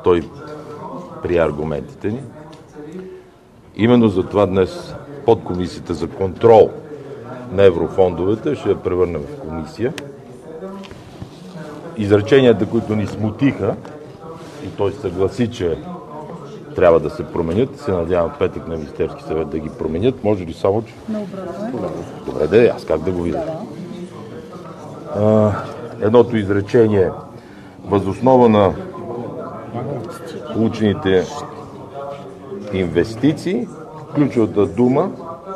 той прие аргументите ни. Именно за това днес подкомисията за контрол на еврофондовете ще я превърнем в комисия. Изреченията, които ни смутиха, и той съгласи, че трябва да се променят, се надявам в петък на Министерски съвет да ги променят. Може ли само, че... Добре, да, аз как да го видя? Едното изречение: въз основа на получените инвестиции, ключовата дума,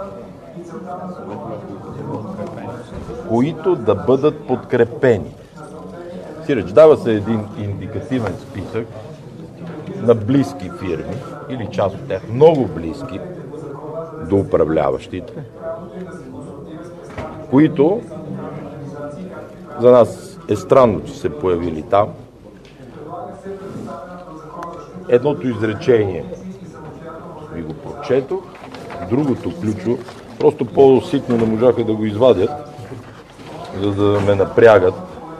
които да бъдат подкрепени. Сиреч, дава се един индикативен списък на близки фирми, или част от тях много близки до управляващите, които за нас е странно, че се появили там. Едното изречение ви го прочетох, другото ключово, просто по-ситно не можаха да го извадят, за да ме напрягат.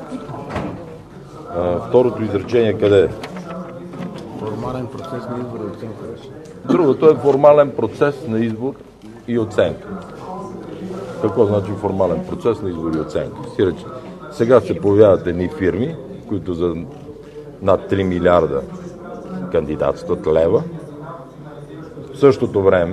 Второто изречение къде е? Формален процес на избор и оценка. Другото е формален процес на избор и оценка. Какво значи формален процес на избор и оценка? Сиреч, сега се появяват едни фирми, които за над 3 милиарда кандидатстват лева. В същото време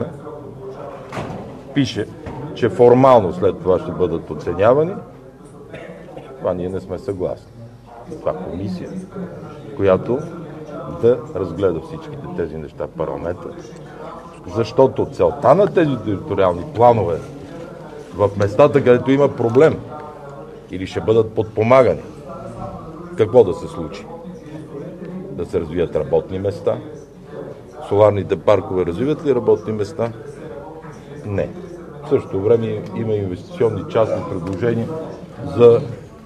пише, че формално след това ще бъдат оценявани. Това ние не сме съгласни. Това комисия, която да разгледа всичките тези неща в парламента. Защото целта на тези териториални планове в местата, където има проблем или ще бъдат подпомагани, какво да се случи? Да се развият работни места. Соларните паркове развиват ли работни места? Не. В същото време има инвестиционни частни предложения за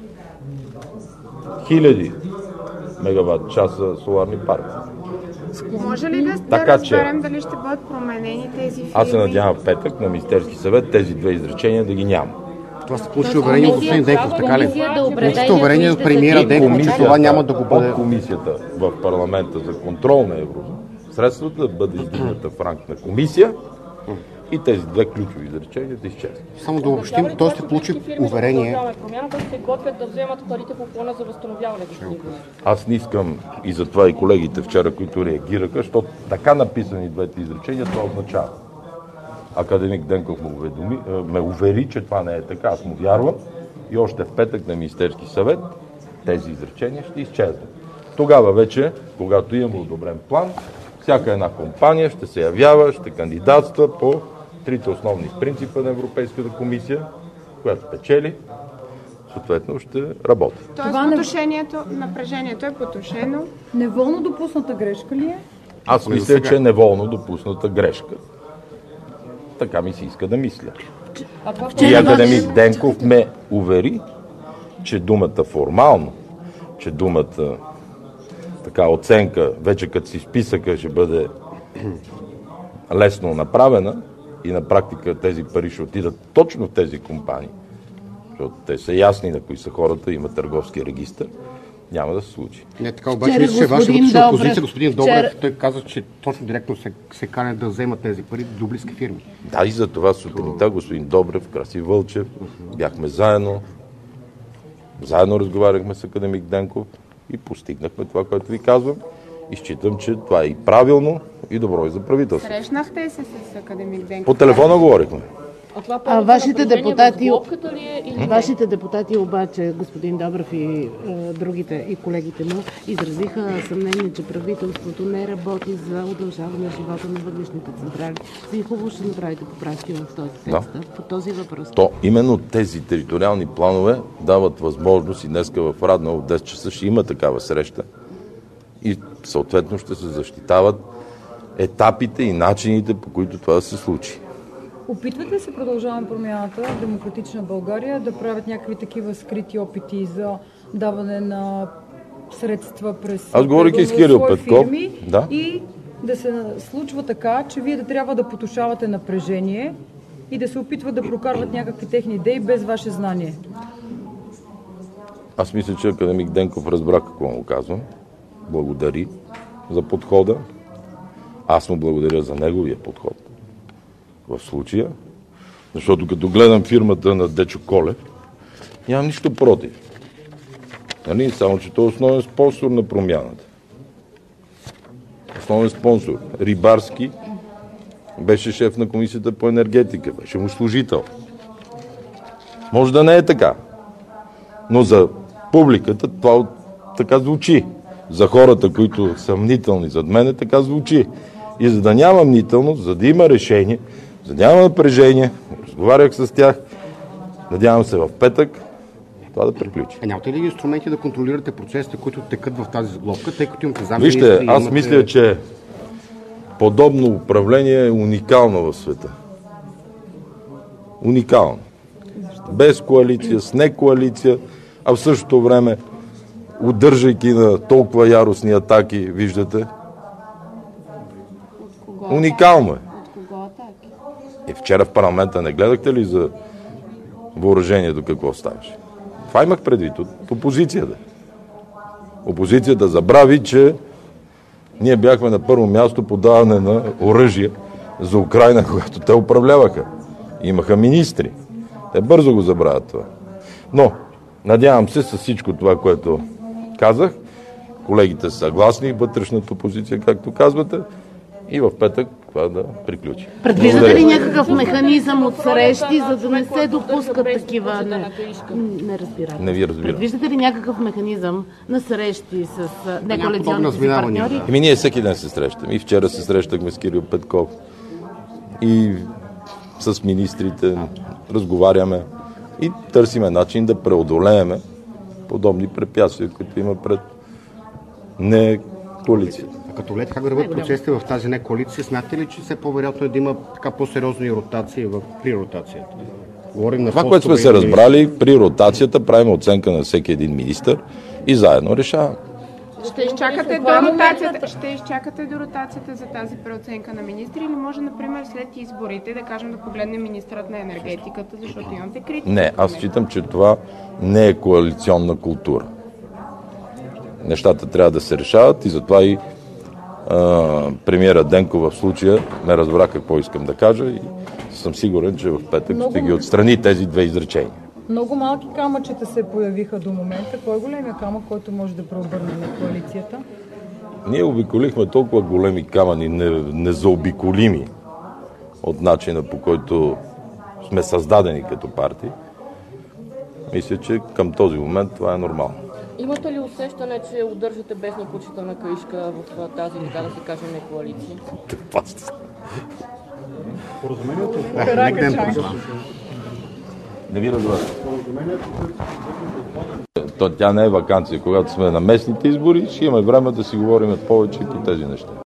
хиляди мегаватт часа соларни паркове. Може ли да разберем дали ще бъдат променени тези фирми? Аз се надявам в петък на Министерски съвет тези две изречения да ги няма. Това се получи уверение от господин Денков, така ли? Получите уверение от премиера Денков, че това няма да го бъде. От комисията в парламента за контрол на евросредствата да бъде издигната в ранг на комисия и тези две ключови изречения да изчезнат. Само да обобщим, той ще получи уверение. Промяната се готвят да вземат парите по плана за възстановяване. Аз не искам, и затова и колегите вчера, които реагираха, защото така написани двете изречения, това означава. Академик Денков ме увери, че това не е така. Аз му вярвам и още в петък на Министерски съвет тези изречения ще изчезнат. Тогава вече, когато имаме одобрен план, всяка една компания ще се явява, ще кандидатства по трите основни принципа на Европейската комисия, която печели, съответно ще работи. Тоест напрежението е потушено. Неволно допусната грешка ли е? Аз мисля, че е неволно допусната грешка. Така ми се иска да мисля. И академик Денков ме увери, че думата формално, че думата оценка, вече като си списъка ще бъде лесно направена и на практика тези пари ще отидат точно в тези компании, защото те са ясни на кои са хората, има търговски регистър, няма да се случи. Не, така обаче мисля, че ваша вътрешна позиция, господин Добрев, той каза, че точно директно се канят да вземат тези пари до близки фирми. Да, и за това сутринта господин Добрев, Краси Вълчев, бяхме заедно разговаряхме с академик Денков и постигнахме това, което ви казвам. И считам, че това е и правилно, и добро и за правителството. Срещнахте се с академик Денков? По телефона говорихме. Вашите депутати обаче, господин Добрев и другите и колегите му, изразиха съмнение, че правителството не работи за удължаване на живота на въглищните централи. Вие хубаво ще направите поправки в този текст по този въпрос. То именно тези териториални планове дават възможност и днеска в Раднево в 10 часа ще има такава среща и съответно ще се защитават етапите и начините, по които това да се случи. Опитвате се, Продължаваме промяната, Демократична България, да правят някакви такива скрити опити за даване на средства през свои фирми и да се случва така, че вие да трябва да потушавате напрежение и да се опитват да прокарват някакви техни идеи без ваше знание? Аз мисля, че академик Денков разбра какво му казвам. Благодари. за подхода. Аз му благодаря за неговия подход в случая, защото като гледам фирмата на Дечо Колев, нямам нищо против. Нали? Само, че той е основен спонсор на промяната. Основен спонсор. Рибарски беше шеф на комисията по енергетика, беше му служител. Може да не е така, но за публиката това така звучи. За хората, които са мнителни зад мене, така звучи. И за да няма мнителност, за да има решение, за да няма напрежение, разговарях с тях, надявам се в петък това да приключи. Нямате ли инструменти да контролирате процесите, които текат в тази сглобка, тъй като имате заместници? Вижте, аз мисля, че подобно управление е уникално в света. Уникално. Без коалиция, с не коалиция, а в същото време удържайки на толкова яростни атаки, виждате. Уникално е. От кого атаки? И вчера в парламента не гледахте ли за въоръжението какво ставаше? Това имах предвид от опозицията. Опозицията забрави, че ние бяхме на първо място по даване на оръжие за Украйна, когато те управляваха. Имаха министри. Те бързо го забравят това. Но, надявам се с всичко това, което казах, колегите са съгласни, вътрешната позиция, както казвате, и в петък това да приключи. Предвиждате ли някакъв механизъм от срещи, за да не се допускат такива? Не разбирам. Не ви разбирам. Предвиждате ли някакъв механизъм на срещи с некоалиционните си партньори? Ние всеки ден се срещаме. И вчера се срещахме с Кирил Петков. И с министрите разговаряме и търсиме начин да преодолееме подобни препятствия, които има пред не коалицията. Като гледате как върват процесите в тази некоалиция, смятате ли, че все по-вероятно е да има така по-сериозни ротации при ротацията? Това, което сме се разбрали, при ротацията правим оценка на всеки един министър и заедно решаваме. Ще изчакате до ротацията за тази преоценка на министри или може, например, след изборите да кажем да погледнем министърът на енергетиката, защото имате критика? Не, аз считам, че това не е коалиционна култура. Нещата трябва да се решават и затова и премиера Денко в случая ме разбра какво искам да кажа и съм сигурен, че в петък ще ги отстрани тези две изречения. Много малки камъчета се появиха до момента. Кой е големия камък, който може да преобърне на коалицията? Ние обиколихме толкова големи камъни, незаобиколими от начина, по който сме създадени като партии. Мисля, че към този момент това е нормално. Имате ли усещане, че удържате без непочитана каишка в тази, така да се каже, не коалиция? Не ви разбрах. Тя не е ваканция. Когато сме на местните избори, ще имаме време да си говорим повече по тези неща.